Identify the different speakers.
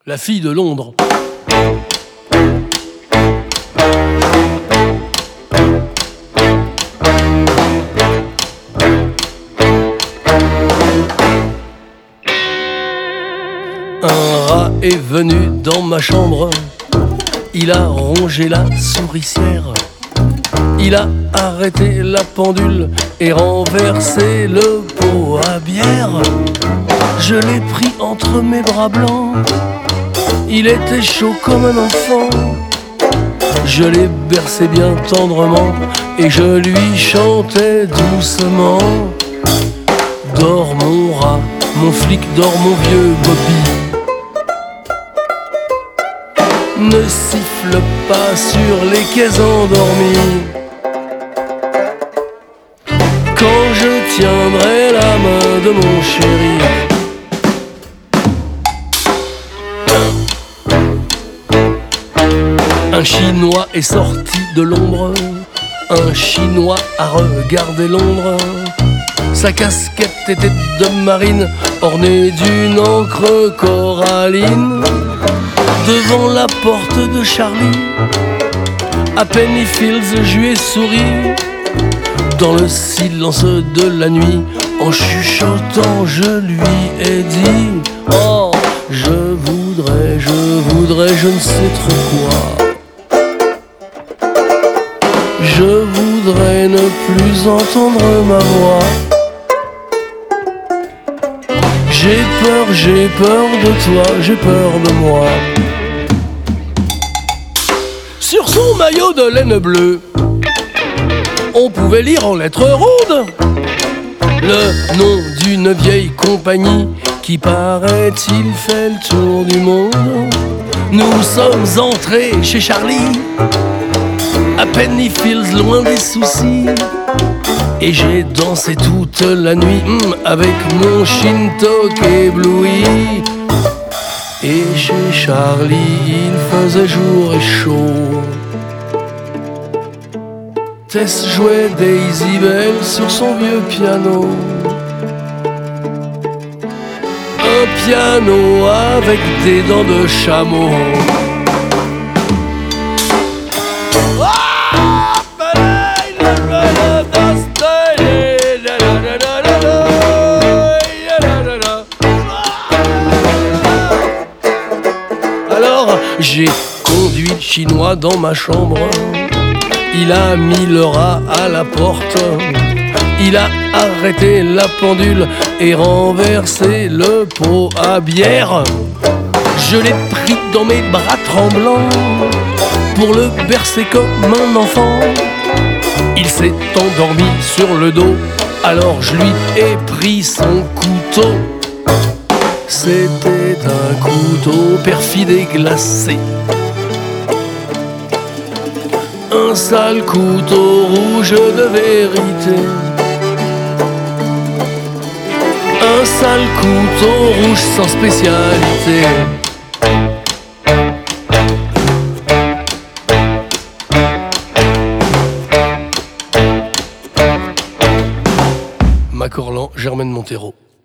Speaker 1: la fille de Londres. Un rat est venu dans ma chambre, il a rongé la souricière, il a arrêté la pendule et renversé le pot à bière. Je l'ai pris entre mes bras blancs, il était chaud comme un enfant. Je l'ai bercé bien tendrement et je lui chantais doucement. Dors mon rat, mon flic, dors mon vieux Bobby. Ne siffle pas sur les quais endormis. Quand je tiendrai la main de mon chéri. Un Chinois est sorti de l'ombre, un Chinois a regardé Londres. Sa casquette était de marine, ornée d'une encre coralline. Devant la porte de Charlie, à Pennyfields, je lui ai souri. Dans le silence de la nuit, en chuchotant, je lui ai dit: oh, je voudrais, je ne sais trop quoi. Je voudrais ne plus entendre ma voix. J'ai peur de toi, j'ai peur de moi. Sur son maillot de laine bleue, on pouvait lire en lettres rondes le nom d'une vieille compagnie qui, paraît-il, fait le tour du monde. Nous sommes entrés chez Charlie, à Pennyfields, loin des soucis. Et j'ai dansé toute la nuit avec mon Shintok ébloui. Et chez Charlie, il faisait jour et chaud. Tess jouait Daisy Bell sur son vieux piano. Un piano avec des dents de chameau. Alors j'ai conduit le Chinois dans ma chambre. Il a mis le rat à la porte. Il a arrêté la pendule et renversé le pot à bière. Je l'ai pris dans mes bras tremblants pour le bercer comme un enfant. Il s'est endormi sur le dos, alors je lui ai pris son couteau. C'était un couteau perfide et glacé, un sale couteau rouge de vérité. Un sale couteau rouge sans spécialité. Macorlan, Germaine Montero.